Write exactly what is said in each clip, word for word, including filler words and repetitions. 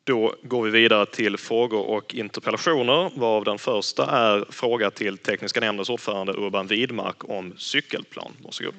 Då går vi vidare till frågor och interpellationer, varav den första är fråga till Tekniska nämndens ordförande Urban Widmark om cykelplan. Varsågod.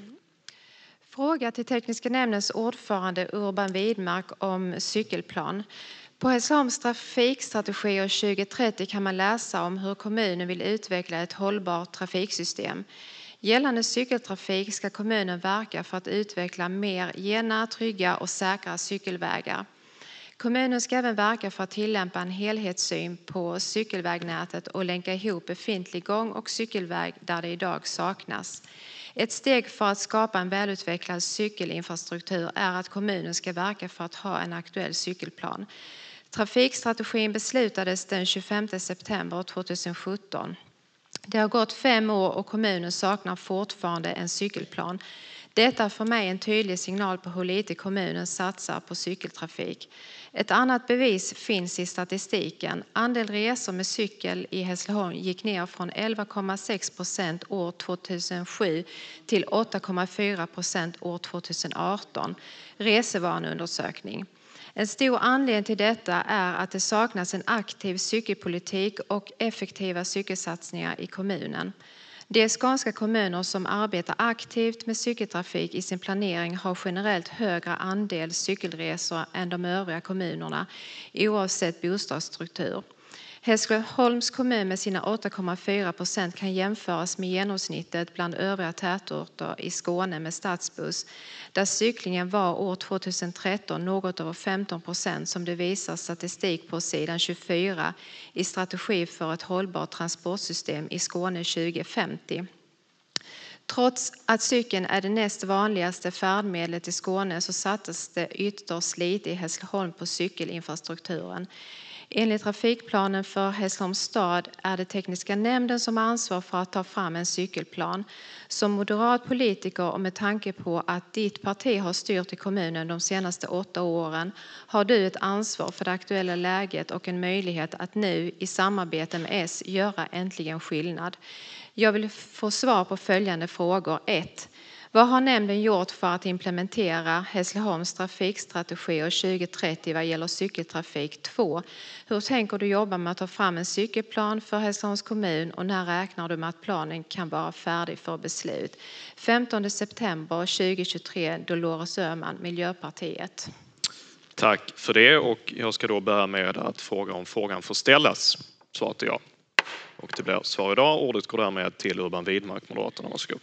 Fråga till Tekniska nämndens ordförande Urban Widmark om cykelplan. På Hässleholms trafikstrategier tjugo trettio kan man läsa om hur kommunen vill utveckla ett hållbart trafiksystem. Gällande cykeltrafik ska kommunen verka för att utveckla mer gena, trygga och säkra cykelvägar. Kommunen ska även verka för att tillämpa en helhetssyn på cykelvägnätet och länka ihop befintlig gång- och cykelväg där det idag saknas. Ett steg för att skapa en välutvecklad cykelinfrastruktur är att kommunen ska verka för att ha en aktuell cykelplan. Trafikstrategin beslutades den tjugofemte september tjugohundrasjutton. Det har gått fem år och kommunen saknar fortfarande en cykelplan. Detta är för mig en tydlig signal på hur lite kommunen satsar på cykeltrafik. Ett annat bevis finns i statistiken. Andel resor med cykel i Hässleholm gick ner från elva komma sex procent år tvåtusensju till åtta komma fyra procent år tjugoarton. Resevaneundersökning. En stor anledning till detta är att det saknas en aktiv cykelpolitik och effektiva cykelsatsningar i kommunen. De skånska kommuner som arbetar aktivt med cykeltrafik i sin planering har generellt högre andel cykelresor än de övriga kommunerna, oavsett bostadsstruktur. Hässleholms kommun med sina åtta komma fyra procent kan jämföras med genomsnittet bland övriga tätorter i Skåne med stadsbuss, där cyklingen var år tjugotretton något över femton procent, som det visar statistik på sidan tjugofyra i Strategi för ett hållbart transportsystem i Skåne tjugo femtio. Trots att cykeln är det näst vanligaste färdmedlet i Skåne så satsas det ytterst lite i Hässleholm på cykelinfrastrukturen. Enligt trafikplanen för Hässleholms stad är det Tekniska nämnden som har ansvar för att ta fram en cykelplan. Som moderat politiker och med tanke på att ditt parti har styrt i kommunen de senaste åtta åren har du ett ansvar för det aktuella läget och en möjlighet att nu i samarbete med S göra äntligen skillnad. Jag vill få svar på följande frågor. ett. Vad har nämnden gjort för att implementera Hässleholms trafikstrategier tjugo trettio vad gäller cykeltrafik? två. Hur tänker du jobba med att ta fram en cykelplan för Hässleholms kommun och när räknar du med att planen kan vara färdig för beslut? femtonde september tjugohundratjugotre, Dolores Öhman, Miljöpartiet. Tack för det, och jag ska då börja med att fråga om frågan får ställas. Svaret är ja. Och det blir svar idag. Ordet går därmed till Urban Widmark, Moderaterna. Varsågod.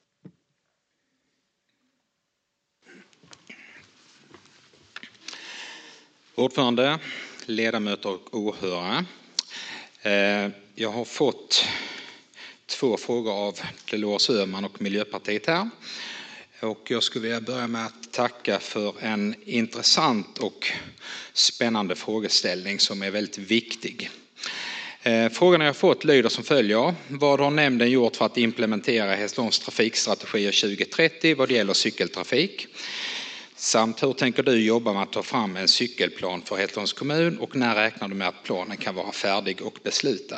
Ordförande, ledamöter och åhörare. Jag har fått två frågor av Dolores Öhman och Miljöpartiet här. Och jag skulle vilja börja med att tacka för en intressant och spännande frågeställning som är väldigt viktig. Frågorna jag fått lyder som följer. Vad har nämnden gjort för att implementera Hässleholms trafikstrategier tjugo trettio vad det gäller cykeltrafik? Samt hur tänker du jobba med att ta fram en cykelplan för Hässleholms kommun och när räknar du med att planen kan vara färdig och beslutad?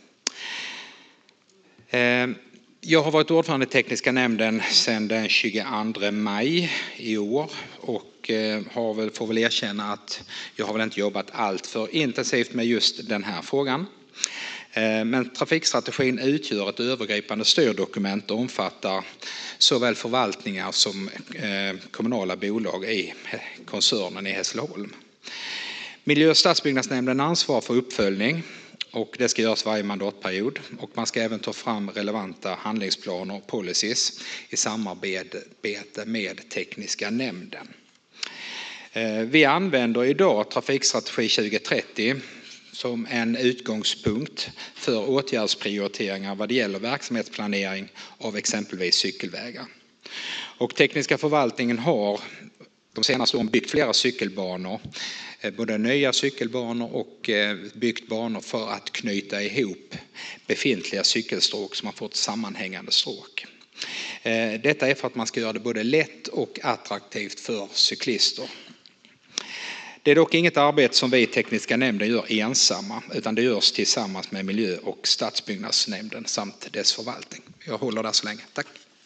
Jag har varit ordförande i Tekniska nämnden sedan den tjugoandra maj i år och har väl, får väl erkänna att jag har väl inte jobbat allt för intensivt med just den här frågan. Men trafikstrategin utgör ett övergripande styrdokument och omfattar såväl förvaltningar som kommunala bolag i koncernen i Hässleholm. Miljö- och stadsbyggnadsnämnden ansvarar för uppföljning och det ska göras varje mandatperiod. Och man ska även ta fram relevanta handlingsplaner och policies i samarbete med Tekniska nämnden. Vi använder idag trafikstrategi tjugo trettio som en utgångspunkt för åtgärdsprioriteringar vad det gäller verksamhetsplanering av exempelvis cykelvägar. Och tekniska förvaltningen har de senaste åren byggt flera cykelbanor, både nya cykelbanor och byggt banor för att knyta ihop befintliga cykelstråk som har fått sammanhängande stråk. Detta är för att man ska göra det både lätt och attraktivt för cyklister. Det är dock inget arbete som vi i Tekniska nämnden gör ensamma utan det görs tillsammans med miljö- och stadsbyggnadsnämnden samt dess förvaltning. Jag håller där så länge. Tack.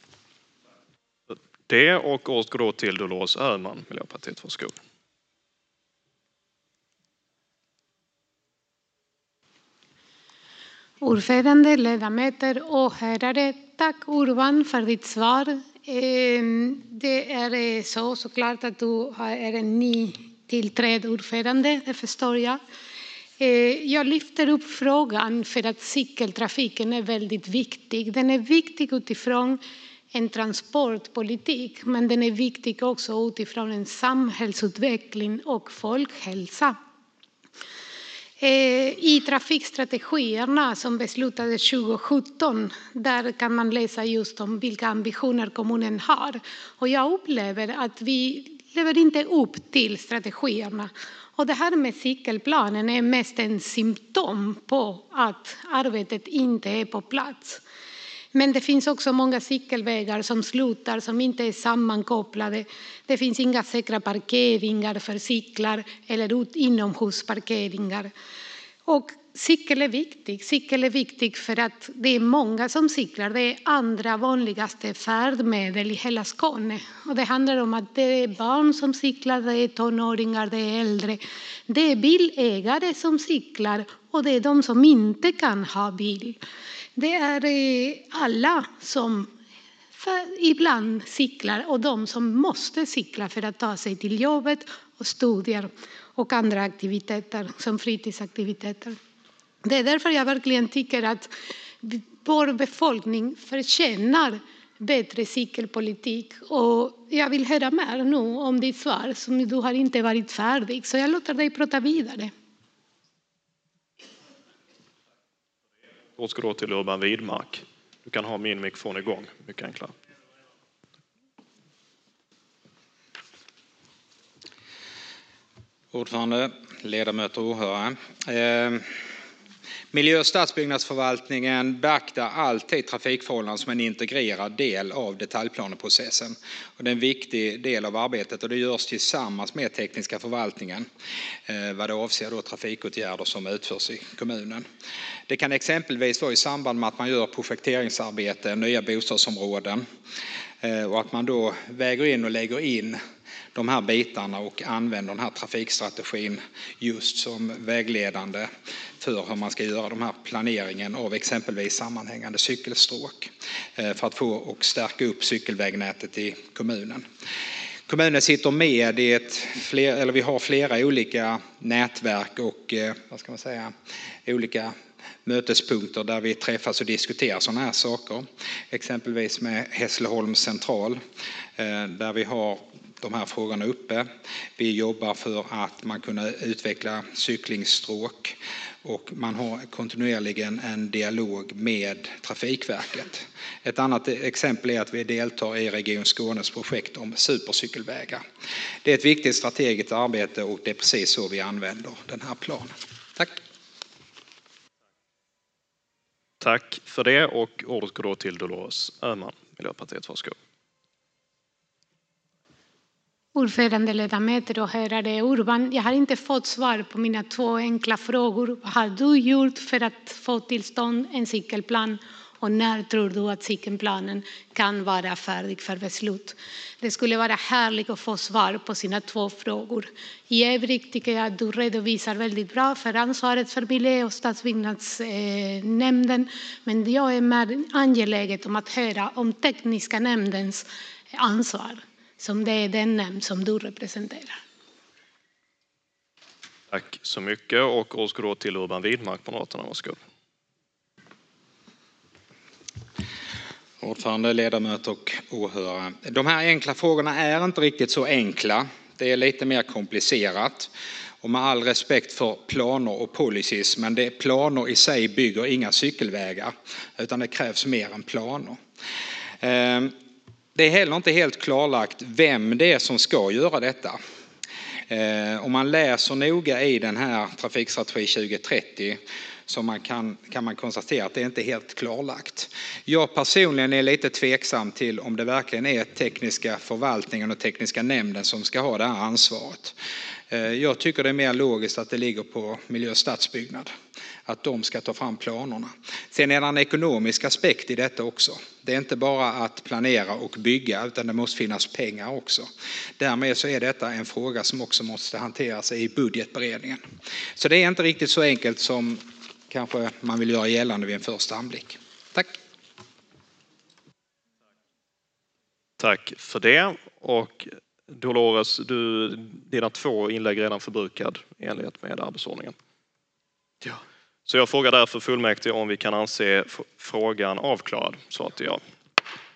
Det och återgår då till Dolores Öhman, Miljöpartiet. Varsågod. Ordförande, ledamöter, åhörare. Tack Urban för ditt svar. Det är så såklart att du är en ny tillträdd ordförande, det förstår jag. Jag lyfter upp frågan för att cykeltrafiken är väldigt viktig. Den är viktig utifrån en transportpolitik, men den är viktig också utifrån en samhällsutveckling och folkhälsa. I trafikstrategierna som beslutades tjugo sjutton, där kan man läsa just om vilka ambitioner kommunen har. Och jag upplever att vi lever inte upp till strategierna. Och det här med cykelplanen är mest en symptom på att arbetet inte är på plats. Men det finns också många cykelvägar som slutar, som inte är sammankopplade. Det finns inga säkra parkeringar för cyklar eller inomhusparkeringar. Och cykel är viktig. Cykel är viktig för att det är många som cyklar. Det är andra vanligaste färdmedel i hela Skåne. Och det handlar om att det är barn som cyklar, det är tonåringar, det är äldre. Det är bilägare som cyklar och det är de som inte kan ha bil. Det är alla som ibland cyklar och de som måste cykla för att ta sig till jobbet och studier och andra aktiviteter som fritidsaktiviteter. Det är därför jag verkligen tycker att vår befolkning förtjänar bättre cykelpolitik. Och jag vill höra mer nu om ditt svar som du har inte varit färdig. Så jag låter dig prata vidare. Då ska då till Urban Widmark. Du kan ha min mikrofon igång, mycket enklare. Ordförande, ledamöter och åhörare. Eh, miljö- och stadsbyggnadsförvaltningen beaktar alltid trafikförhållanden som en integrerad del av detaljplaneprocessen. Och det är en viktig del av arbetet och det görs tillsammans med tekniska förvaltningen eh, vad det avser då trafikåtgärder som utförs i kommunen. Det kan exempelvis vara i samband med att man gör projekteringsarbete, nya bostadsområden eh, och att man då väger in och lägger in de här bitarna och använder den här trafikstrategin just som vägledande för hur man ska göra de här planeringen av exempelvis sammanhängande cykelstråk för att få och stärka upp cykelvägnätet i kommunen. Kommunen sitter med i ett, fler, eller vi har flera olika nätverk och vad ska man säga, olika mötespunkter där vi träffas och diskuterar sådana här saker. Exempelvis med Hässleholms central där vi har de här frågorna uppe. Vi jobbar för att man kunna utveckla cyklingsstråk och man har kontinuerligen en dialog med Trafikverket. Ett annat exempel är att vi deltar i Region Skånes projekt om supercykelvägar. Det är ett viktigt strategiskt arbete och det är precis så vi använder den här planen. Tack. Tack för det och ordet går då till Dolores Öhman, Miljöpartiet. Varsågod. Ordförande, ledamöter och hörare. Urban, jag har inte fått svar på mina två enkla frågor. Vad har du gjort för att få till stånd en cykelplan och när tror du att cykelplanen kan vara färdig för beslut? Det skulle vara härligt att få svar på sina två frågor. I övrigt tycker jag att du redovisar väldigt bra för ansvaret för miljö- och stadsbyggnadsnämnden. Men jag är mer angelägen om att höra om tekniska nämndens ansvar. Som det är den nämnd som du representerar. Tack så mycket och ordet går då till Urban Widmark på Moderaterna. Varsågod. Ordförande, ledamöter och åhörare. De här enkla frågorna är inte riktigt så enkla. Det är lite mer komplicerat. Och med all respekt för planer och policies, men det planer i sig bygger inga cykelvägar utan det krävs mer än planer. Det är heller inte helt klarlagt vem det är som ska göra detta. Om man läser noga i den här trafikstrategi tjugo trettio så man kan, kan man konstatera att det inte är helt klarlagt. Jag personligen är lite tveksam till om det verkligen är tekniska förvaltningen och tekniska nämnden som ska ha det här ansvaret. Jag tycker det är mer logiskt att det ligger på miljö- och stadsbyggnad. Att de ska ta fram planerna. Sen är det en ekonomisk aspekt i detta också. Det är inte bara att planera och bygga utan det måste finnas pengar också. Därmed så är detta en fråga som också måste hanteras i budgetberedningen. Så det är inte riktigt så enkelt som kanske man vill göra gällande vid en första anblick. Tack. Tack för det. Och Dolores, du, dina två inlägg är redan förbrukad i enlighet med arbetsordningen. Ja. Så jag frågar därför fullmäktige om vi kan anse frågan avklarad. Så att ja.